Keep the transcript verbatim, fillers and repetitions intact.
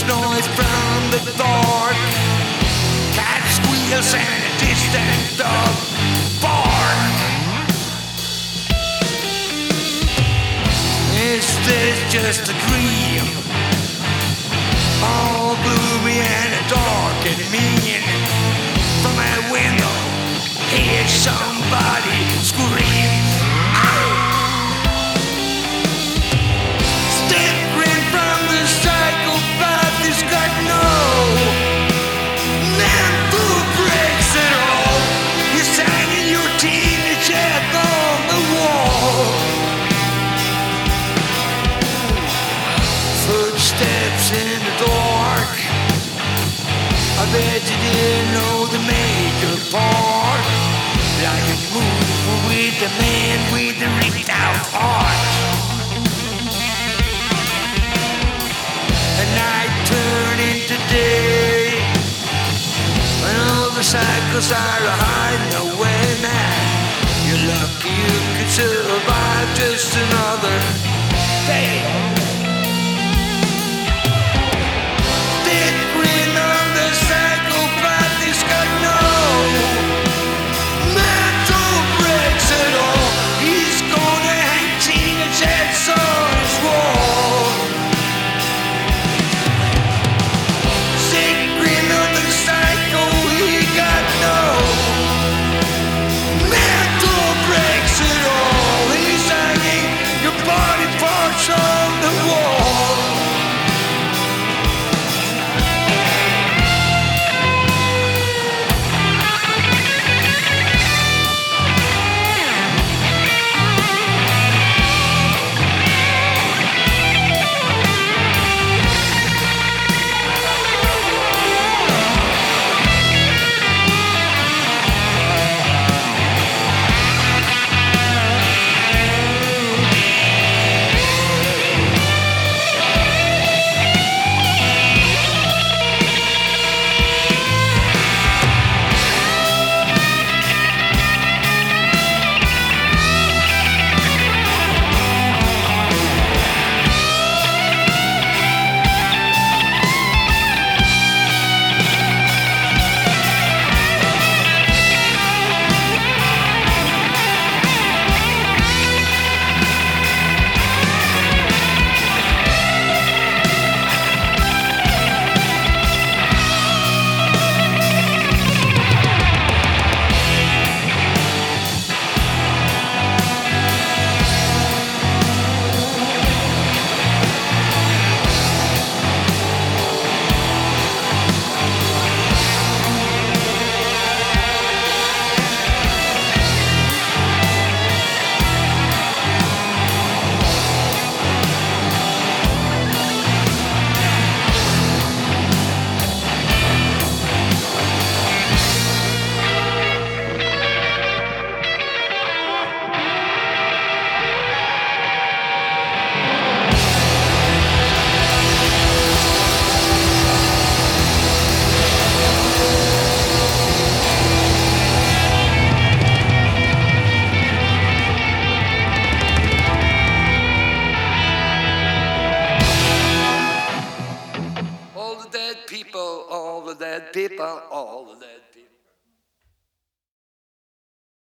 noise from the dark. Cat squeals and a distant dog bark. Is this just a dream? All gloomy and dark and mean. From my window, hear somebody scream. Staggering from the psychopath who's got no man who breaks it all. You're hanging your teenage head on the wall. Footsteps in the dark. I bet you didn't know the major part. Like a move with the man with the ripped out heart. And night turn into day. When all the cycles are hiding away, man. You're lucky you could survive just another day. All the dead people, all the dead people, all the dead